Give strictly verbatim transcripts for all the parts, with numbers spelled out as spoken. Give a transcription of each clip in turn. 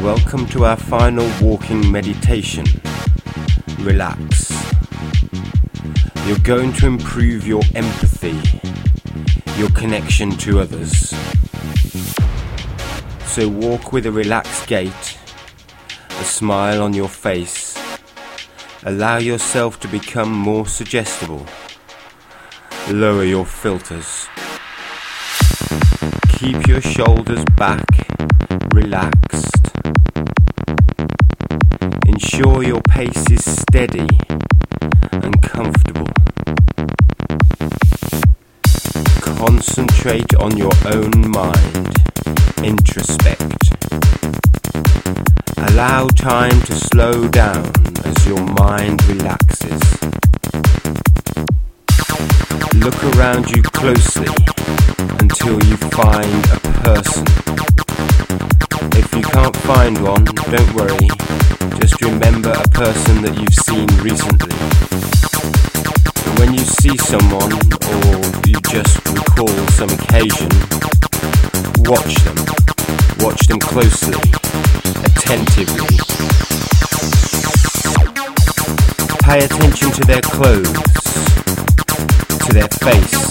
Welcome to our final walking meditation. Relax. You're going to improve your empathy, your connection to others. So walk with a relaxed gait, a smile on your face. Allow yourself to become more suggestible. Lower your filters. Keep your shoulders back, relaxed. Ensure your pace is steady and comfortable. Concentrate on your own mind. Introspect. Allow time to slow down as your mind relaxes. Look around you closely until you find a person. If you can't find one, don't worry. Just remember a person that you've seen recently. And when you see someone, or you just recall some occasion, watch them. Watch them closely, attentively. Pay attention to their clothes, to their face.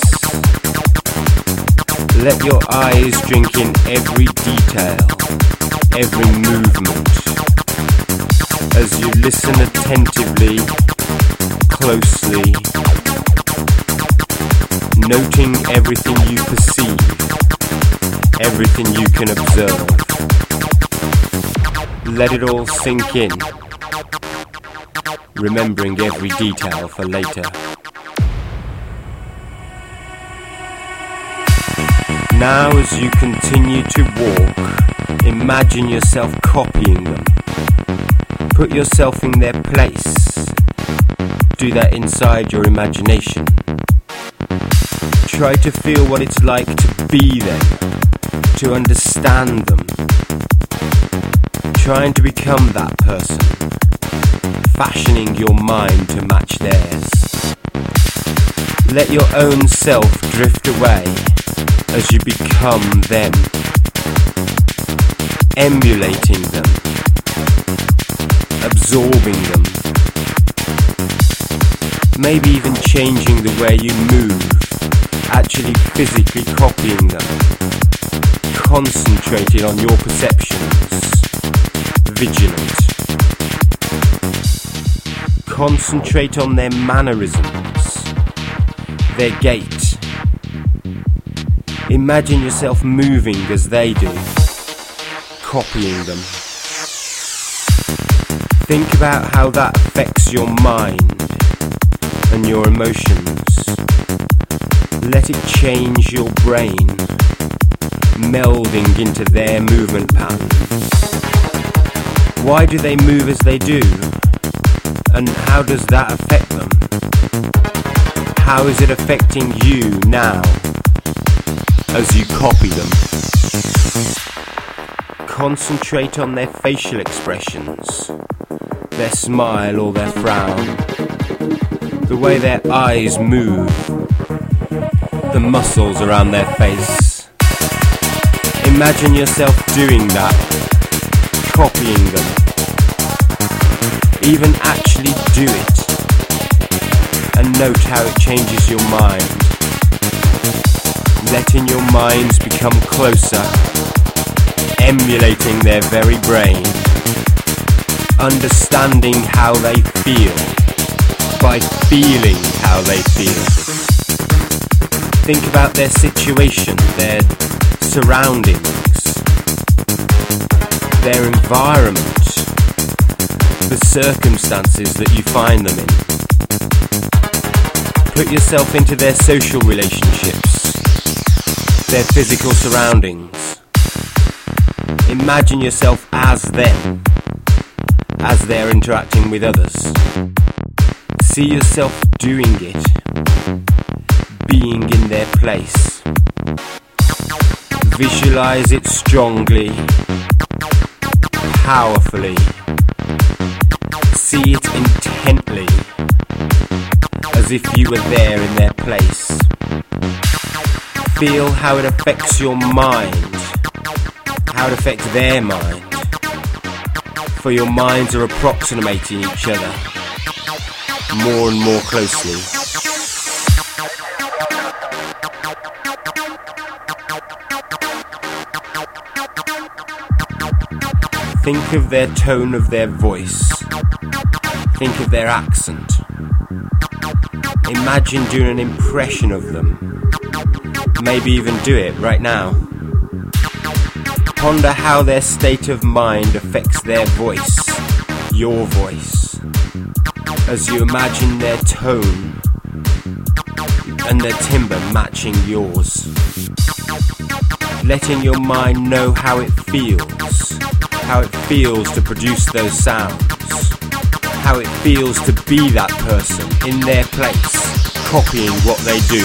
Let your eyes drink in every detail, every movement. As you listen attentively, closely, noting everything you perceive, everything you can observe. Let it all sink in, remembering every detail for later. Now as you continue to walk, imagine yourself copying them. Put yourself in their place. Do that inside your imagination. Try to feel what it's like to be them, to understand them. Trying to become that person, fashioning your mind to match theirs. Let your own self drift away as you become them, emulating them, absorbing them, maybe even changing the way you move, actually physically copying them, concentrating on your perceptions, vigilant. Concentrate on their mannerisms, their gait. Imagine yourself moving as they do, copying them. Think about how that affects your mind and your emotions. Let it change your brain, melding into their movement patterns. Why do they move as they do? And how does that affect them? How is it affecting you now as you copy them? Concentrate on their facial expressions, their smile or their frown, the way their eyes move, the muscles around their face. Imagine yourself doing that, copying them. Even actually do it, and note how it changes your mind. Letting your minds become closer, emulating their very brain, understanding how they feel, by feeling how they feel. Think about their situation, their surroundings, their environment, the circumstances that you find them in. Put yourself into their social relationships, their physical surroundings. Imagine yourself as them, as they're interacting with others. See yourself doing it, being in their place. Visualize it strongly, powerfully. See it intently, as if you were there in their place. Feel how it affects your mind, how it affects their mind. for your minds are approximating each other more and more closely. Think of their tone of their voice. Think of their accent. Imagine doing an impression of them. Maybe even do it right now. Ponder how their state of mind affects their voice, your voice, as you imagine their tone and their timbre matching yours. Letting your mind know how it feels, how it feels to produce those sounds, how it feels to be that person in their place, copying what they do.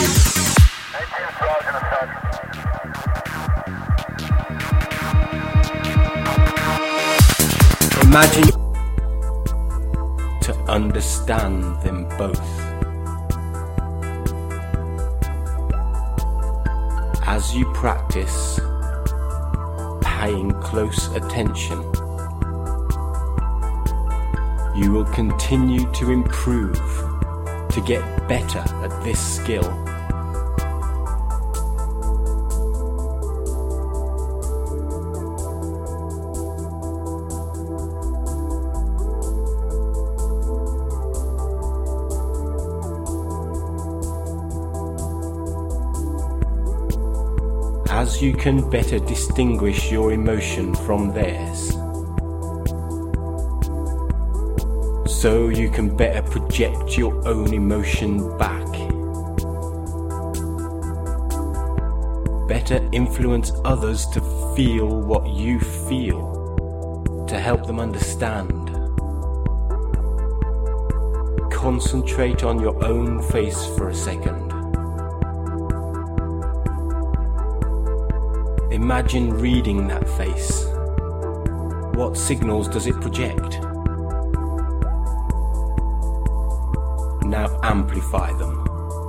Imagine to understand them both. As you practice paying close attention, you will continue to improve, to get better at this skill. As you can better distinguish your emotion from theirs, so you can better project your own emotion back. Better influence others to feel what you feel, to help them understand. Concentrate on your own face for a second. Imagine reading that face. What signals does it project? Now amplify them.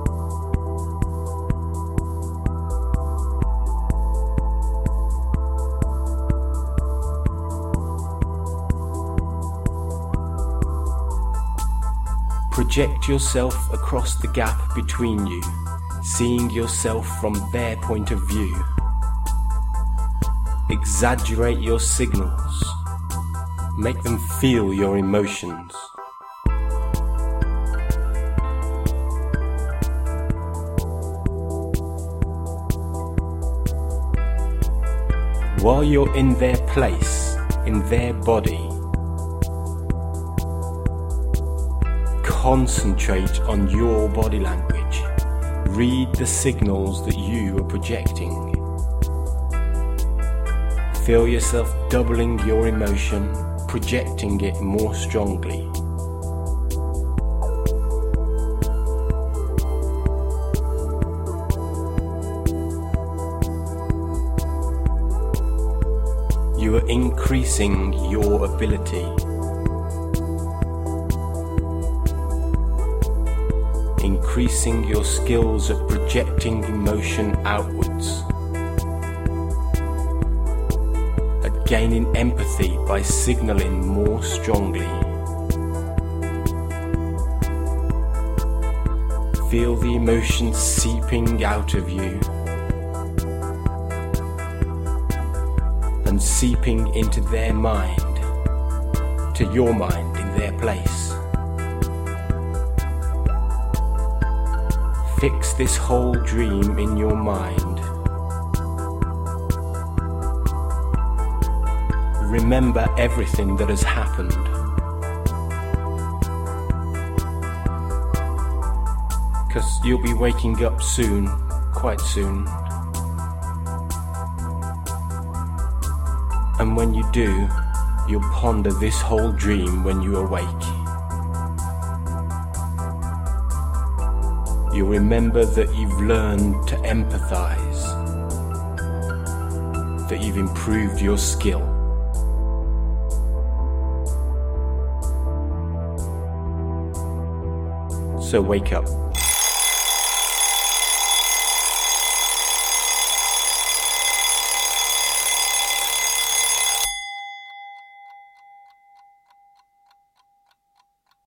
Project yourself across the gap between you, seeing yourself from their point of view. Exaggerate your signals. Make them feel your emotions. While you're in their place, in their body, concentrate on your body language. Read the signals that you are projecting. Feel yourself doubling your emotion, projecting it more strongly. You are increasing your ability. Increasing your skills at projecting emotion outwards. Gaining empathy by signaling more strongly. Feel the emotion seeping out of you and seeping into their mind, to your mind in their place. Fix this whole dream in your mind. Remember everything that has happened. Because you'll be waking up soon, quite soon. And when you do, you'll ponder this whole dream when you awake. You'll remember that you've learned to empathize, that you've improved your skill. So wake up.